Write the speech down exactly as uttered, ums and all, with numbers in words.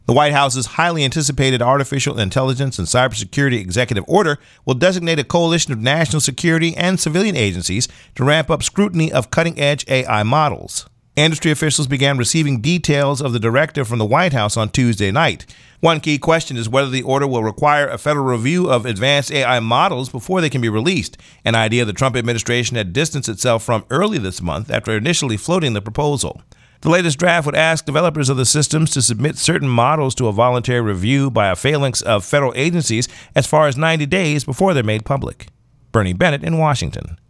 The White House's highly anticipated Artificial Intelligence and Cybersecurity Executive Order will designate a coalition of national security and civilian agencies to ramp up scrutiny of cutting-edge A I models. Industry officials began receiving details of the directive from the White House on Tuesday night. One key question is whether the order will require a federal review of advanced A I models before they can be released, an idea the Trump administration had distanced itself from early this month after initially floating the proposal. The latest draft would ask developers of the systems to submit certain models to a voluntary review by a phalanx of federal agencies as far as ninety days before they're made public. Bernie Bennett in Washington.